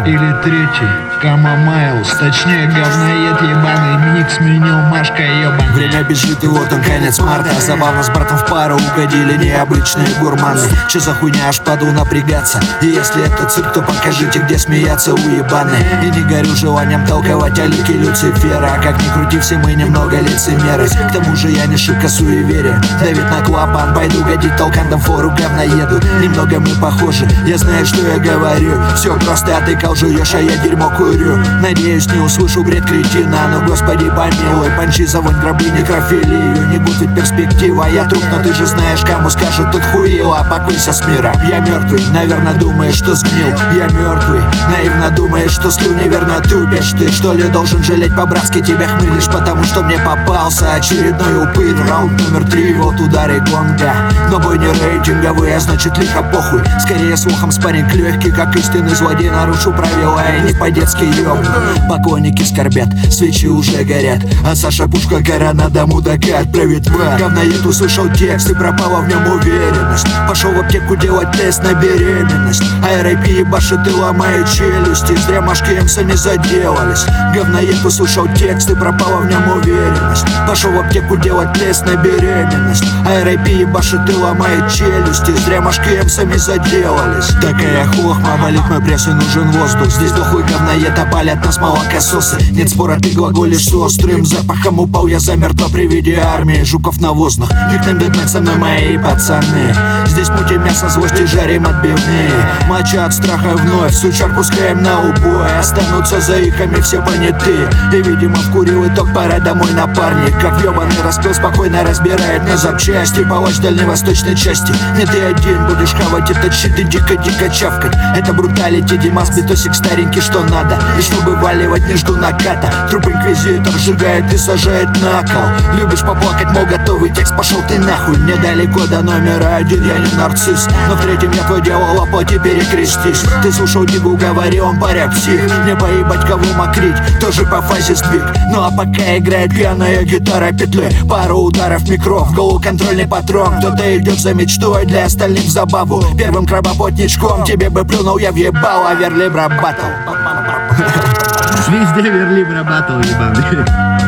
Или третий, Кама Майлз, точнее говноед ебаный, микс меню, Машка ебаный. Время бежит, и вот он конец марта. Забавно с братом в пару угодили необычные гурманы. Че за хуйня, аж паду напрягаться. И если это цирк, то покажите, где смеяться уебаны. И не горю желанием толковать о лике Люцифера. А как ни крути, все мы немного лицемеры. К тому же я не шибко суеверен. Давид на клапан, пойду годить толкандом фору говноеду. Немного мы похожи, я знаю, что я говорю. Все просто, а ты кал жуешь, а я дерьмо курю. Надеюсь, не услышу бред кретина, но господи помилуй, панчи, заводь, гробы, некрофилию. Не будет перспектива, я труп, но ты же знаешь, кому скажут тут хуило. Покойся с мира, я мертвый, наверное, думаешь, что сгнил. Я мертвый, наивно думаешь, что слю, неверно тупишь. Ты что ли должен жалеть по-братски, тебя хмылишь, потому что мне попался очередной упырь. Раунд номер 3, вот ударе гонга. Но бой не рейтинговый, а значит лихо похуй. Скорее слухом спарринг легкий, как истинный злодей. Нарушу правила и не по-детски ёбну. Поклонники скорбят, свечи уже горят, а Саша Пушка гора на дому дока отправит в ад. Говноед услышал текст и пропала в нем уверенность. Пошел в аптеку делать тест на беременность. А рэп ебашит и ломает челюсти. Зря Машки Эмса не заделались. Говноед услышал текст и пропала в нем уверенность. Пошел в аптеку делать тест на беременность. А рэп ебашит и ломает челюсти. Зря Машки Эмса не заделались. Такая хохма, болит мой пресс и нужен воздух. Здесь дохлый говноед, а палят нас молокососы. Нет спора, ты глаголишь с острым запахом. Упал я замертво при виде армии жуков на воздух. Виктим Бэтмен со мной мои пацаны. Здесь мутим мясо, злости, жарим отбивные. Моча от страха вновь, сучар пускаем на убой. Останутся заиками все понятые. И видимо вкурил итог, пора домой напарник. Как ёбаный распил, спокойно разбирает на запчасти. Палач дальневосточной части. Не ты один будешь хавать этот щит и дико-дико чавкать. Это бруталити, Димас, битосик старенький, что надо. И чтобы валивать, не жду наката. Труп инквизитор сжигает и сажает на кол. Любишь поплакать, мол, готовый текст, пошел ты нахуй. Недалеко до номера 1, я не нарцисс. Но в третьем я твой дьявол, а плоти перекрестись. Ты слушал Дигу, говорил, он паря псих. Не поебать кого мокрить, тоже по фазе сдвиг. Ну а пока играет пьяная гитара петли, пару ударов микро, в голову контрольный патрон. Кто-то идет за мечтой, для остальных в забаву. Первым крабоплотничком тебе бы плюнул, я въебал, а Верлибра батл. Везде Верлибра батл ебаный.